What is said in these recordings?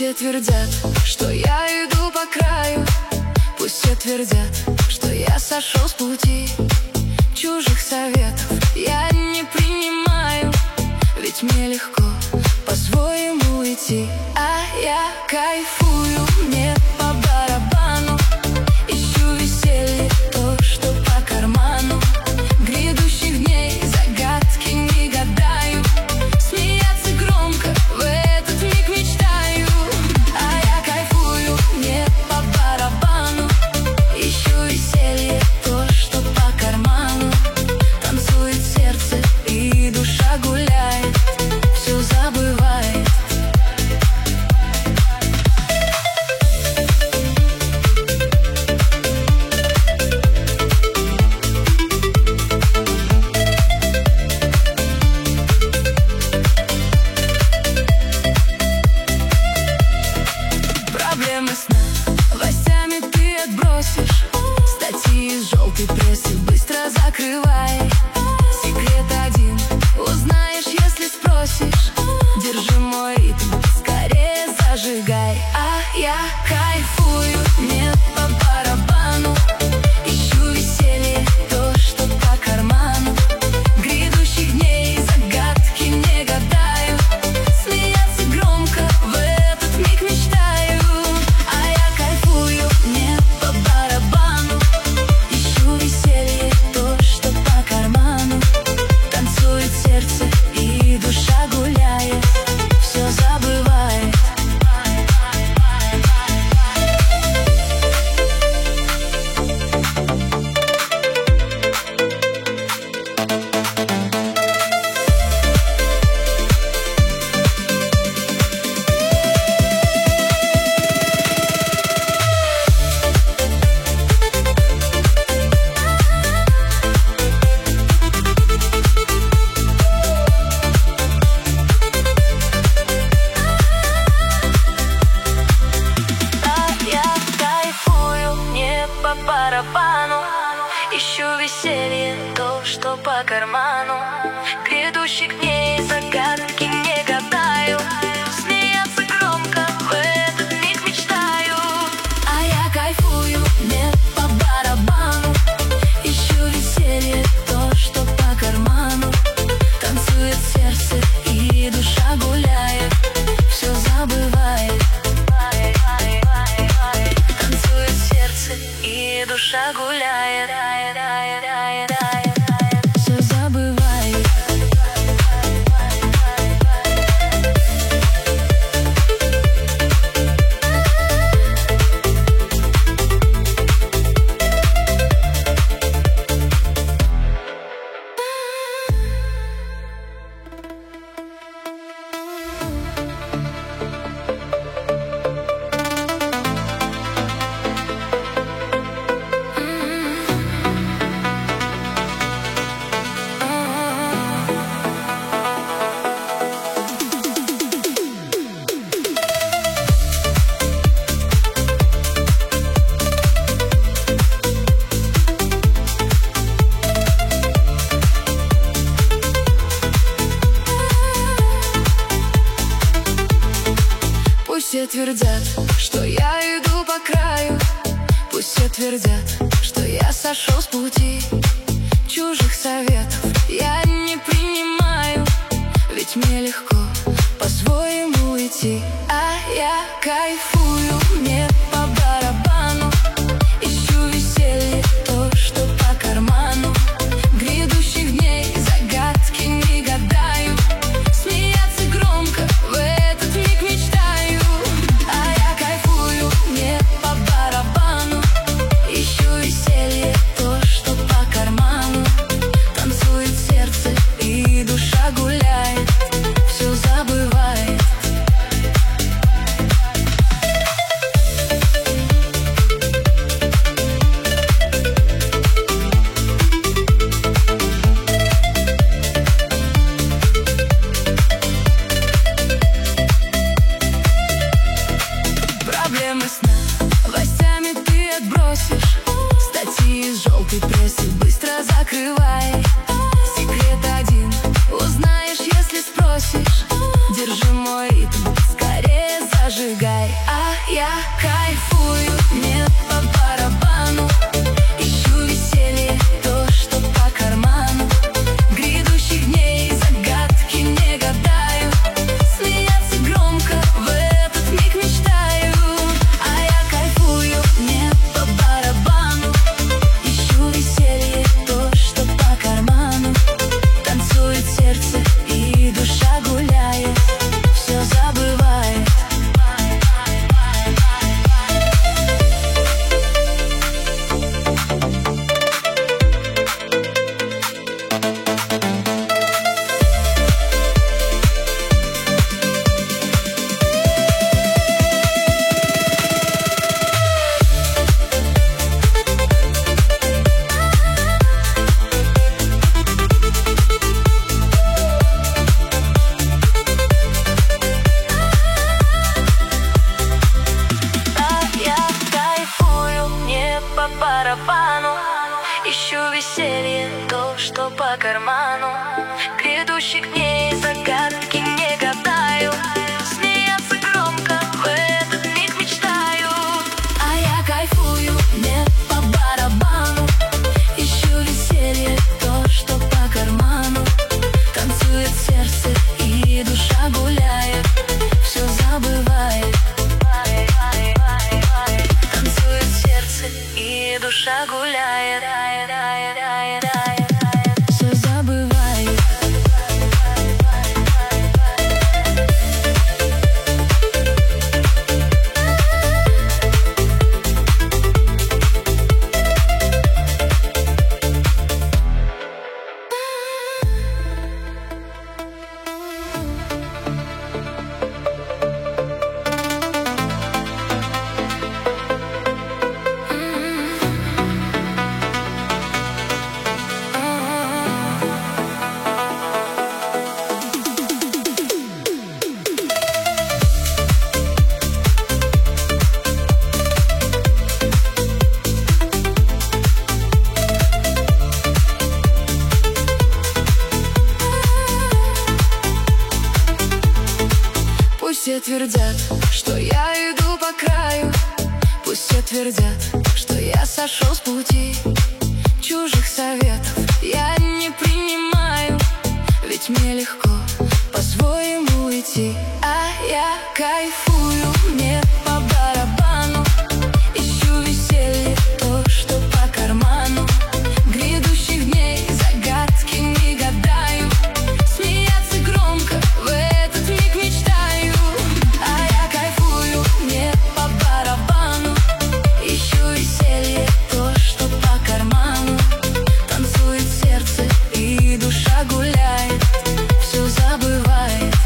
все твердят, что я иду по краю. Пусть все твердят, что я сошел с пути. Чужих советов я не принимаю, ведь мне легко по-своему идти. А я кайфую, мне по барабану. Ищу веселье, то, что по карману. Грядущих дней загадки не гадаю. Смеяться громко в этот миг мечтаю. А я кайфую, мне по барабану. Ищу веселье, то, что по карману. Танцует сердце и душа гуляет, все забывает. Проблемы сна новостями ты отбросишь. Статьи из желтой прессы быстро закрывай. Секрет один узнаешь, если спросишь. Держи мой ритм, скорее зажигай. А я кайфую, мне по барабану. Ищу веселье, то, что по карману. Грядущих дней загадки не гадаю. Смеяться громко в этот миг мечтаю. А я кайфую, мне по барабану. Ищу веселье, то, что по карману. Танцует сердце и душа гуляет, все забывает. По барабану, ищу веселье, то, что по карману. Грядущих дней загадки не гадаю. Смеяться громко в этот миг мечтаю. А я кайфую, мне по барабану. Ищу веселье, то, что по карману. Танцует сердце и душа гуляет, все забывает. И душа гуляет, все забывает. Пусть все твердят, что я иду по краю. Пусть все твердят, что я сошел с пути. Чужих советов я не принимаю, ведь мне легко по-своему идти. А я кайфую, мне по барабану. Ищу веселье, то, что по карману. Грядущих дней загадки не гадаю. Смеяться громко в этот миг мечтаю. А я кайфую, мне по барабану. Ищу веселье, то, что по карману. Танцует сердце Грядущих дней загадки не гадаю. Смеяться громко в этот миг мечтаю. А я кайфую, мне по барабану. Ищу веселье, то, что по карману. Танцует сердце и душа гуляет, все забывает. Танцует сердце и душа гуляет, все забывает. Пусть все твердят, что я иду по краю. Пусть все твердят, что я сошел с пути. Чужих советов я не принимаю, ведь мне легко по-своему идти. А я кайфую, мне по барабану. Ищу веселье, то, что по карману. Грядущих дней загадки не гадаю. Смеяться громко в этот миг мечтаю. А я кайфую, мне по барабану. Ищу веселье, то, что по карману. Танцует сердце и душа гуляет, все забывает.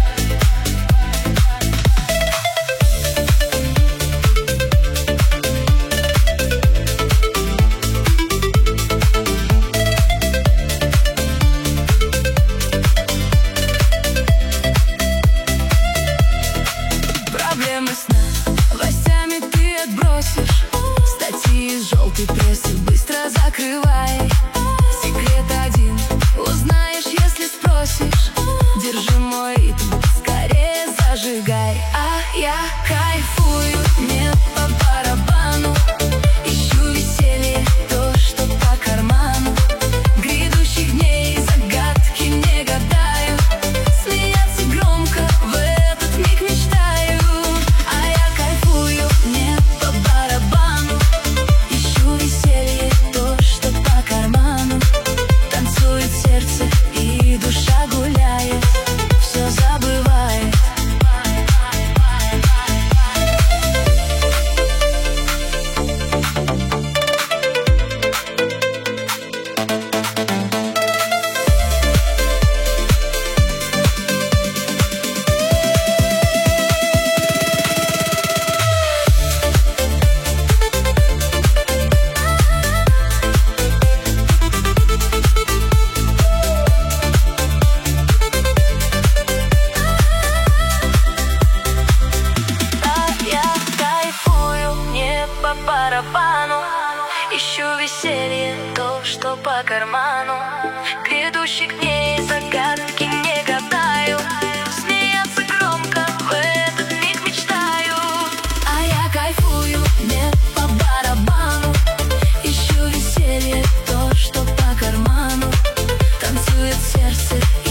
Проблемы сна властями ты отбросишь. Статьи из желтой прессы быстро закрывай. Секрет один узнаешь, если спросишь. Держи мой ритм, скорее зажигай. А я кайфую, мне по барабану. Ищу веселье, то, что по карману. Грядущих дней загадки не гадаю. Смеяться громко в этот миг мечтаю. А я кайфую, мне по барабану. Ищу веселье, то, что по карману. Танцует сердце и душа гуляет, все забывает. По барабану ищу веселье, то, что по карману. Грядущих дней загадки не гадаю. Смеяться громко в этот миг мечтаю. А я кайфую, мне по барабану. Ищу веселье, то, что по карману. Танцует сердце